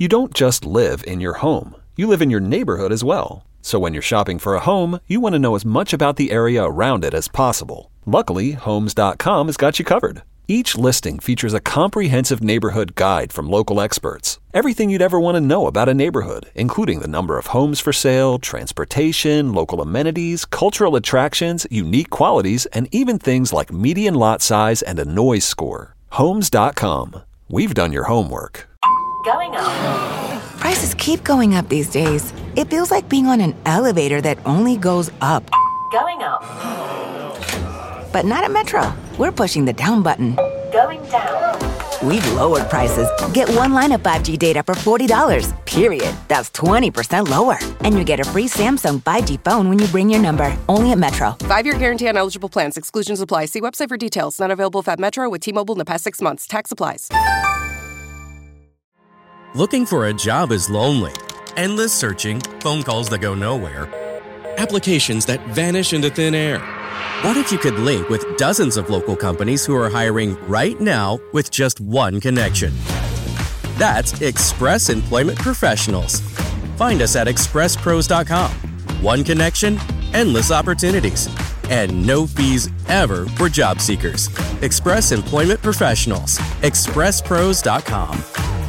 You don't just live in your home. You live in your neighborhood as well. So when you're shopping for a home, you want to know as much about the area around it as possible. Luckily, Homes.com has got you covered. Each listing features a comprehensive neighborhood guide from local experts. Everything you'd ever want to know about a neighborhood, including the number of homes for sale, transportation, local amenities, cultural attractions, unique qualities, and even things like median lot size and a noise score. Homes.com. We've done your homework. Going up. Prices keep going up these days. It feels like being on an elevator that only goes up. Going up. But not at Metro. We're pushing the down button. Going down. We've lowered prices. Get one line of 5G data for $40, period. That's 20% lower. And you get a free Samsung 5G phone when you bring your number. Only at Metro. 5-year guarantee on eligible plans. Exclusions apply. See website for details. Not available if at Metro with T-Mobile in the past 6 months. Tax applies. Looking for a job is lonely. Endless searching, phone calls that go nowhere, applications that vanish into thin air. What if you could link with dozens of local companies who are hiring right now with just one connection? That's Express Employment Professionals. Find us at expresspros.com. One connection, endless opportunities, and no fees ever for job seekers. Express Employment Professionals. expresspros.com.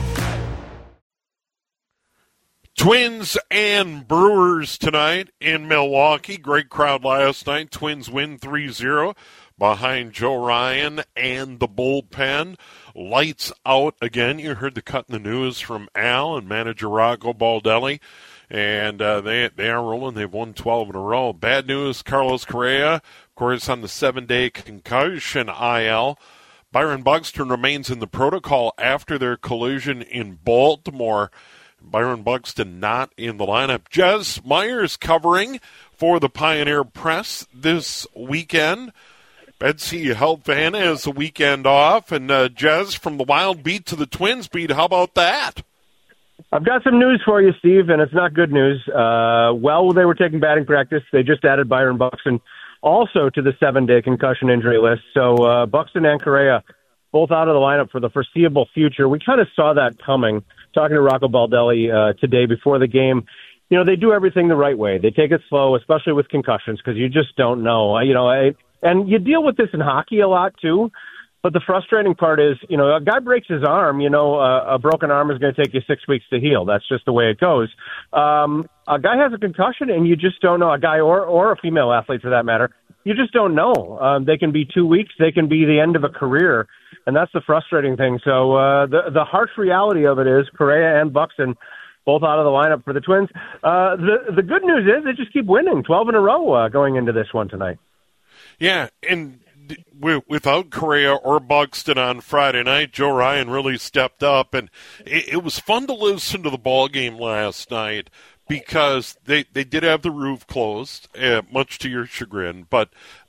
Twins and Brewers tonight in Milwaukee. Great crowd last night. Twins win 3-0 behind Joe Ryan and the bullpen. Lights out again. You heard the cut in the news from Al and manager Rocco Baldelli. And they are rolling. They've won 12 in a row. Bad news, Carlos Correa, of course, on the 7-day concussion IL. Byron Buxton remains in the protocol after their collision in Baltimore. Byron Buxton not in the lineup. Jez Myers covering for the Pioneer Press this weekend. Betsy Helfand has the weekend off. And Jez, from the Wild beat to the Twins beat, how about that? I've got some news for you, Steve, and it's not good news. While they were taking batting practice, they just added Byron Buxton also to the 7-day concussion injury list. So Buxton and Correa both out of the lineup for the foreseeable future. We kind of saw that coming. Talking to Rocco Baldelli today before the game, you know, they do everything the right way. They take it slow, especially with concussions, because you just don't know. And you deal with this in hockey a lot, too. But the frustrating part is, you know, a guy breaks his arm, a broken arm is going to take you 6 weeks to heal. That's just the way it goes. A guy has a concussion, and you just don't know, a guy or a female athlete for that matter, you just don't know. They can be 2 weeks. They can be the end of a career. And that's the frustrating thing. So the harsh reality of it is Correa and Buxton both out of the lineup for the Twins. The good news is they just keep winning 12 in a row going into this one tonight. Yeah, and without Correa or Buxton on Friday night, Joe Ryan really stepped up. And it was fun to listen to the ball game last night because they did have the roof closed, much to your chagrin. But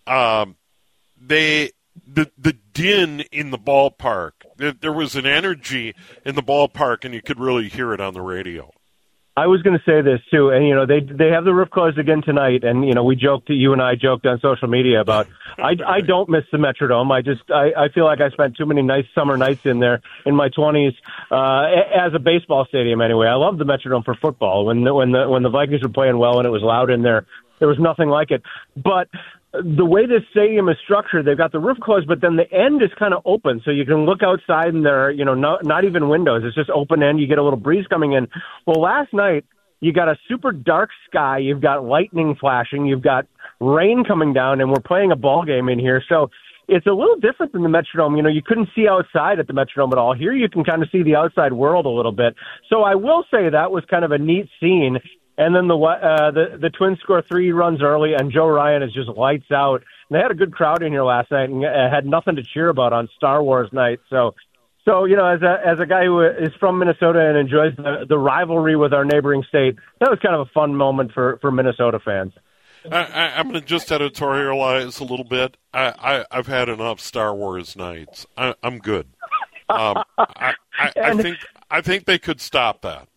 the din in the ballpark, there was an energy in the ballpark, and you could really hear it on the radio. I was going to say this, too, and, you know, they have the roof closed again tonight, and, you know, you and I joked on social media about, I don't miss the Metrodome. I feel like I spent too many nice summer nights in there in my 20s, as a baseball stadium anyway. I love the Metrodome for football. When the Vikings were playing well and it was loud in there, there was nothing like it. But the way this stadium is structured, they've got the roof closed, but then the end is kind of open, so you can look outside and there are, you know, not even windows. It's just open end. You get a little breeze coming in. Well, last night, you got a super dark sky. You've got lightning flashing. You've got rain coming down, and we're playing a ball game in here. So it's a little different than the Metrodome. You know, you couldn't see outside at the Metrodome at all. Here you can kind of see the outside world a little bit. So I will say that was kind of a neat scene. And then the Twins score 3 runs early, and Joe Ryan is just lights out. And they had a good crowd in here last night and had nothing to cheer about on Star Wars night. So you know, as a guy who is from Minnesota and enjoys the rivalry with our neighboring state, that was kind of a fun moment for Minnesota fans. I'm going to just editorialize a little bit. I've had enough Star Wars nights. I'm good. I think they could stop that.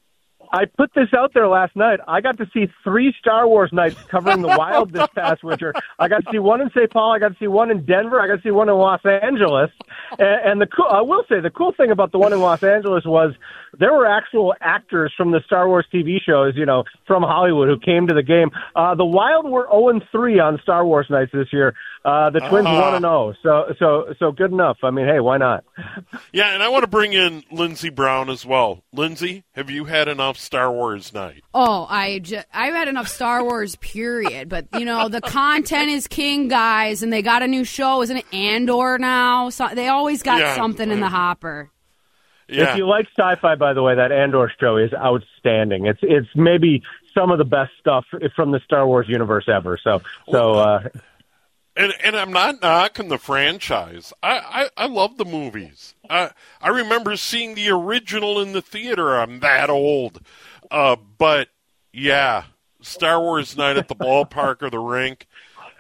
I put this out there last night. I got to see 3 Star Wars nights covering the Wild this past winter. I got to see one in St. Paul. I got to see one in Denver. I got to see one in Los Angeles. And I will say the cool thing about the one in Los Angeles was there were actual actors from the Star Wars TV shows, from Hollywood who came to the game. The Wild were 0-3 on Star Wars nights this year. The Twins 1-0. So good enough. I mean, hey, why not? Yeah, and I want to bring in Lindsey Brown as well. Lindsey, have you had enough Star Wars night? Oh, I've had enough Star Wars, period. But, the content is king, guys, and they got a new show. Isn't it Andor now? So they always got something in the hopper. Yeah. If you like sci-fi, by the way, that Andor show is outstanding. It's maybe some of the best stuff from the Star Wars universe ever. And I'm not knocking the franchise. I love the movies. I remember seeing the original in the theater. I'm that old. But, yeah, Star Wars night at the ballpark or the rink,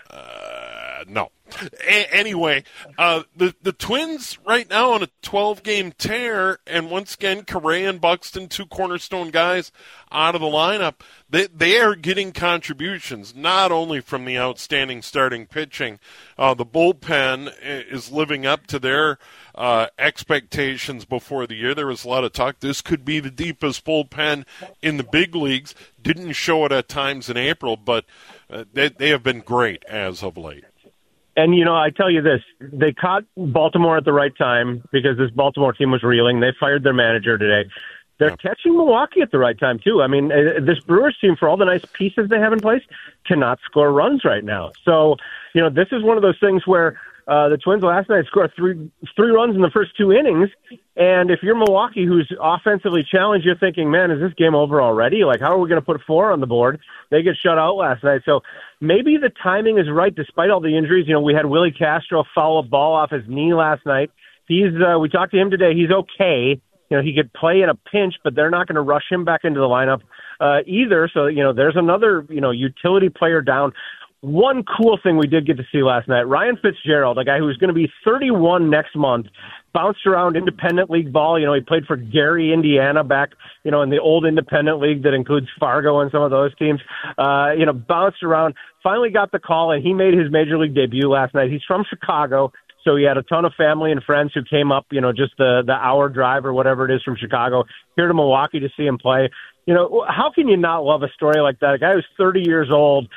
no. Anyway, the Twins right now on a 12-game tear, and once again, Correa and Buxton, 2 cornerstone guys out of the lineup. They are getting contributions, not only from the outstanding starting pitching. The bullpen is living up to their expectations before the year. There was a lot of talk. This could be the deepest bullpen in the big leagues. Didn't show it at times in April, but they have been great as of late. And, I tell you this, they caught Baltimore at the right time because this Baltimore team was reeling. They fired their manager today. They're catching Milwaukee at the right time, too. I mean, this Brewers team, for all the nice pieces they have in place, cannot score runs right now. So, this is one of those things where the Twins last night scored three runs in the first 2 innings. And if you're Milwaukee, who's offensively challenged, you're thinking, man, is this game over already? Like, how are we going to put 4 on the board? They get shut out last night. So maybe the timing is right despite all the injuries. We had Willie Castro foul a ball off his knee last night. We talked to him today. He's okay. He could play in a pinch, but they're not going to rush him back into the lineup either. So, there's another, utility player down. One cool thing we did get to see last night, Ryan Fitzgerald, a guy who's going to be 31 next month, bounced around independent league ball. He played for Gary, Indiana back, in the old independent league that includes Fargo and some of those teams. Bounced around, finally got the call, and he made his major league debut last night. He's from Chicago. So he had a ton of family and friends who came up, just the hour drive or whatever it is from Chicago here to Milwaukee to see him play. How can you not love a story like that? A guy who's 30 years old,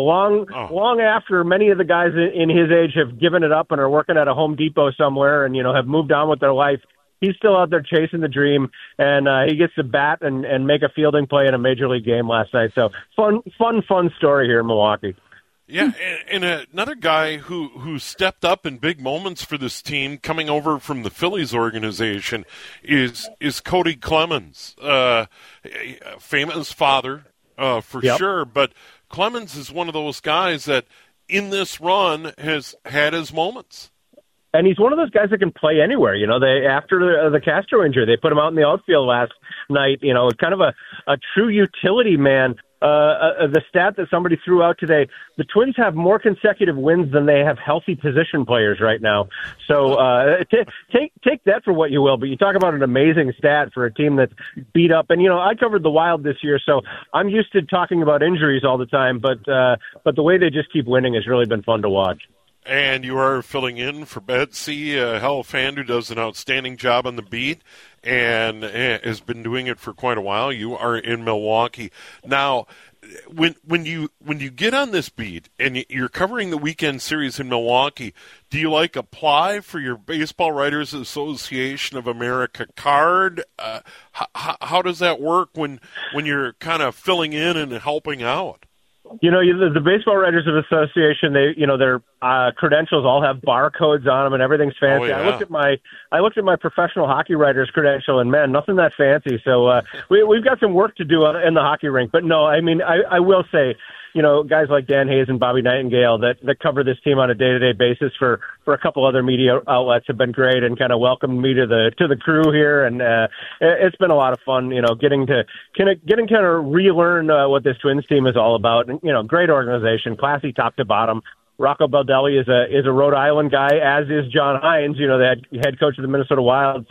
long after many of the guys in his age have given it up and are working at a Home Depot somewhere and, have moved on with their life. He's still out there chasing the dream, and he gets to bat and make a fielding play in a major league game last night. So fun story here in Milwaukee. Yeah, and another guy who stepped up in big moments for this team, coming over from the Phillies organization, is Cody Clemens, famous father for sure. But Clemens is one of those guys that in this run has had his moments. And he's one of those guys that can play anywhere. After the Castro injury, they put him out in the outfield last night. Kind of a true utility man. The stat that somebody threw out today, the Twins have more consecutive wins than they have healthy position players right now. So take that for what you will. But you talk about an amazing stat for a team that's beat up. And, I covered the Wild this year, so I'm used to talking about injuries all the time. But the way they just keep winning has really been fun to watch. And you are filling in for Betsy, a Hell fan who does an outstanding job on the beat and has been doing it for quite a while. You are in Milwaukee. Now, when you get on this beat and you're covering the weekend series in Milwaukee, do you apply for your Baseball Writers Association of America card? How does that work when you're kind of filling in and helping out? The Baseball Writers Association, their credentials all have barcodes on them and everything's fancy. Oh, yeah. I looked at my professional hockey writer's credential and man, nothing that fancy. So we've got some work to do in the hockey rink. But no, I mean, I will say, guys like Dan Hayes and Bobby Nightingale that cover this team on a day-to-day basis for a couple other media outlets have been great and kind of welcomed me to the crew here. And it's been a lot of fun, getting to relearn what this Twins team is all about. And, great organization, classy top to bottom. Rocco Baldelli is a Rhode Island guy, as is John Hines, the head coach of the Minnesota Wild. So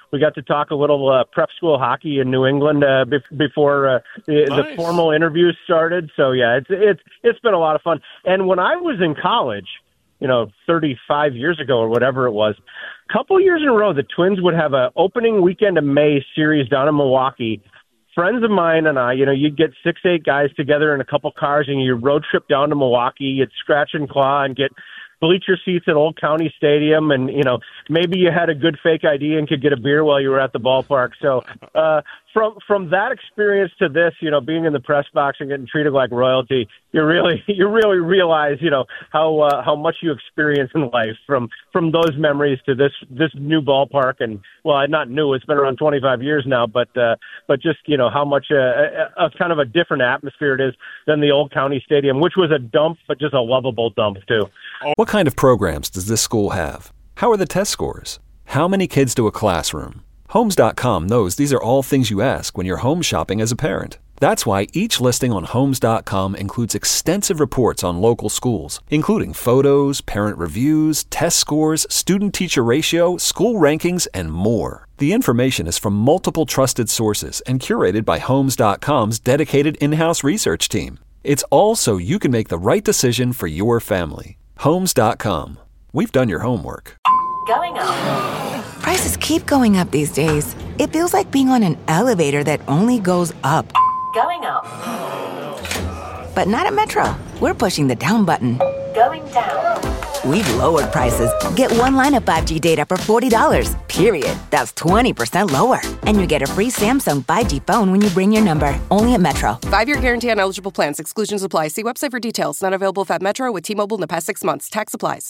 we got to talk a little prep school hockey in New England before the formal interviews started. So yeah, it's been a lot of fun. And when I was in college, 35 years ago or whatever it was, a couple years in a row, the Twins would have an opening weekend of May series down in Milwaukee. Friends of mine and I, you'd get 6-8 guys together in a couple cars and you road trip down to Milwaukee. You'd scratch and claw and get bleacher seats at Old County Stadium, and maybe you had a good fake ID and could get a beer while you were at the ballpark. So from that experience to this, being in the press box and getting treated like royalty, you really realize how much you experience in life from those memories to this new ballpark. And well, not new, it's been around 25 years now, but just how much a kind of a different atmosphere it is than the Old County Stadium, which was a dump, but just a lovable dump too. What kind of programs does this school have? How are the test scores? How many kids to a classroom? Homes.com knows these are all things you ask when you're home shopping as a parent. That's why each listing on Homes.com includes extensive reports on local schools, including photos, parent reviews, test scores, student-teacher ratio, school rankings, and more. The information is from multiple trusted sources and curated by Homes.com's dedicated in-house research team. It's all so you can make the right decision for your family. Homes.com. We've done your homework. Going up. Prices keep going up these days. It feels like being on an elevator that only goes up. Going up. But not at Metro. We're pushing the down button. Going down. We've lowered prices. Get one line of 5G data for $40, period. That's 20% lower. And you get a free Samsung 5G phone when you bring your number. Only at Metro. 5-year guarantee on eligible plans. Exclusions apply. See website for details. Not available at Metro with T-Mobile in the past 6 months. Tax applies.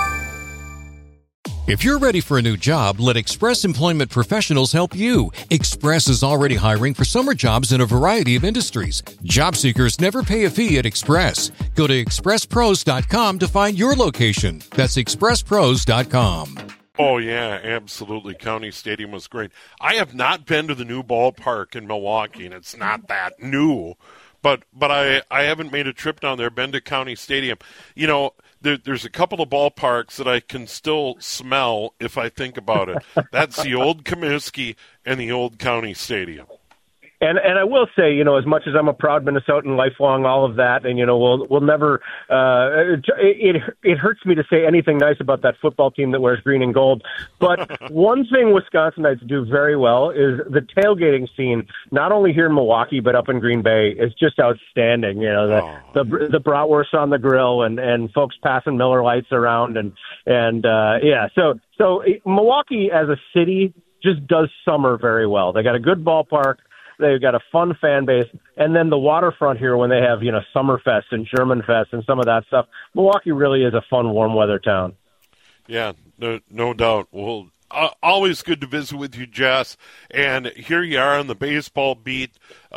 If you're ready for a new job, let Express Employment Professionals help you. Express is already hiring for summer jobs in a variety of industries. Job seekers never pay a fee at Express. Go to expresspros.com to find your location. That's expresspros.com. Oh, yeah, absolutely. County Stadium was great. I have not been to the new ballpark in Milwaukee, and it's not that new. But I haven't made a trip down there, been to County Stadium. There's a couple of ballparks that I can still smell if I think about it. That's the old Comiskey and the old County Stadium. And I will say, as much as I'm a proud Minnesotan, lifelong, all of that, and we'll never. It hurts me to say anything nice about that football team that wears green and gold. But one thing Wisconsinites do very well is the tailgating scene. Not only here in Milwaukee, but up in Green Bay, is just outstanding. The bratwurst on the grill and folks passing Miller Lights around and yeah. So Milwaukee as a city just does summer very well. They got a good ballpark. They've got a fun fan base. And then the waterfront here when they have, Summerfest and Germanfest and some of that stuff. Milwaukee really is a fun, warm weather town. Yeah, no doubt. Well, always good to visit with you, Jess. And here you are on the baseball beat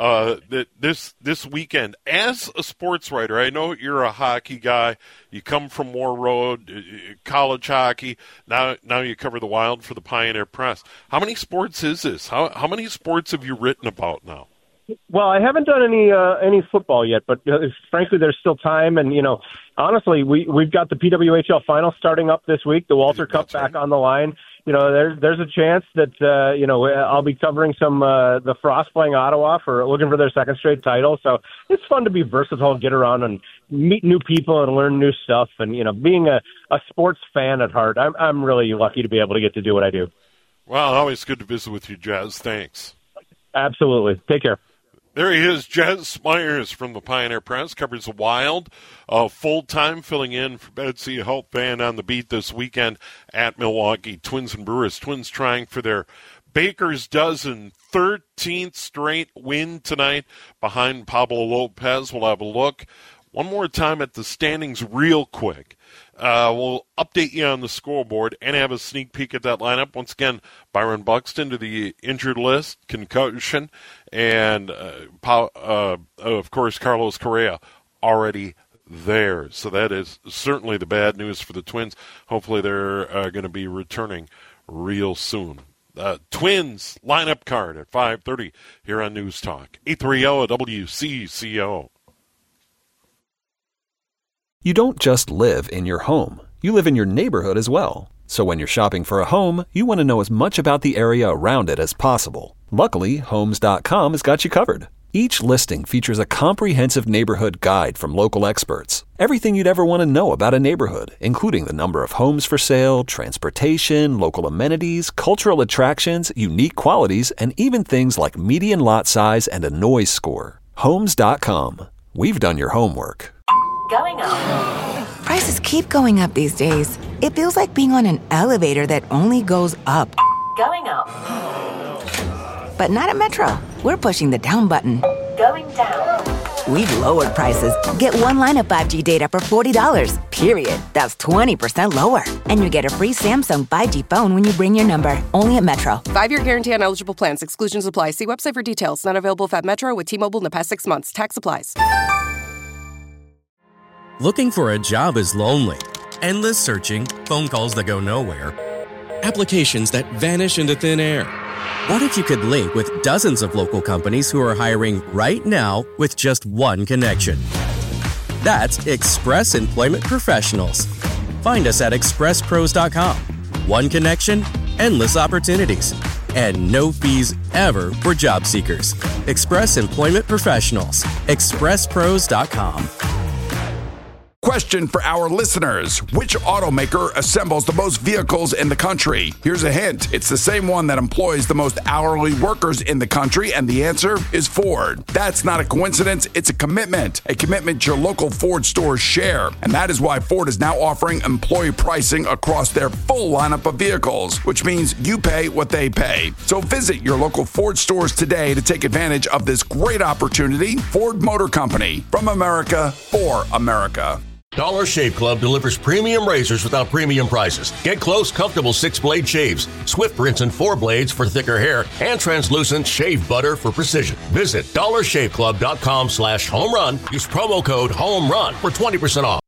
this weekend. As a sports writer, I know you're a hockey guy. You come from Moore Road, college hockey. Now you cover the Wild for the Pioneer Press. How many sports is this? How many sports have you written about now? Well, I haven't done any football yet, but frankly, there's still time. And honestly, we've got the PWHL final starting up this week. The Walter Cup back on the line. There's a chance that I'll be covering some the Frost playing Ottawa for looking for their second straight title. So it's fun to be versatile, get around and meet new people and learn new stuff. And being a sports fan at heart, I'm really lucky to be able to get to do what I do. Well, always good to visit with you, Jazz. Thanks. Absolutely. Take care. There he is, Jez Myers from the Pioneer Press, covers the Wild, full-time filling in for Betsy Helpvan on the beat this weekend at Milwaukee. Twins and Brewers. Twins trying for their Baker's dozen 13th straight win tonight behind Pablo Lopez. We'll have a look one more time at the standings real quick. We'll update you on the scoreboard and have a sneak peek at that lineup. Once again, Byron Buxton to the injured list, concussion, and, of course, Carlos Correa already there. So that is certainly the bad news for the Twins. Hopefully they're going to be returning real soon. Twins lineup card at 5:30 here on News Talk. 830 WCCO. You don't just live in your home. You live in your neighborhood as well. So when you're shopping for a home, you want to know as much about the area around it as possible. Luckily, Homes.com has got you covered. Each listing features a comprehensive neighborhood guide from local experts. Everything you'd ever want to know about a neighborhood, including the number of homes for sale, transportation, local amenities, cultural attractions, unique qualities, and even things like median lot size and a noise score. Homes.com. We've done your homework. Going up. Prices keep going up these days. It feels like being on an elevator that only goes up. Going up. But not at Metro. We're pushing the down button. Going down. We've lowered prices. Get one line of 5G data for $40, period. That's 20% lower. And you get a free Samsung 5G phone when you bring your number. Only at Metro. 5-year guarantee on eligible plans. Exclusions apply. See website for details. Not available at Metro with T-Mobile in the past 6 months. Tax applies. Looking for a job is lonely. Endless searching, phone calls that go nowhere, applications that vanish into thin air. What if you could link with dozens of local companies who are hiring right now with just one connection? That's Express Employment Professionals. Find us at expresspros.com. One connection, endless opportunities, and no fees ever for job seekers. Express Employment Professionals. expresspros.com. Question for our listeners. Which automaker assembles the most vehicles in the country? Here's a hint. It's the same one that employs the most hourly workers in the country, and the answer is Ford. That's not a coincidence. It's a commitment your local Ford stores share. And that is why Ford is now offering employee pricing across their full lineup of vehicles, which means you pay what they pay. So visit your local Ford stores today to take advantage of this great opportunity. Ford Motor Company, from America for America. Dollar Shave Club delivers premium razors without premium prices. Get close, comfortable 6-blade shaves, swift rinse and 4 blades for thicker hair, and translucent shave butter for precision. Visit dollarshaveclub.com/home run. Use promo code HOME RUN for 20% off.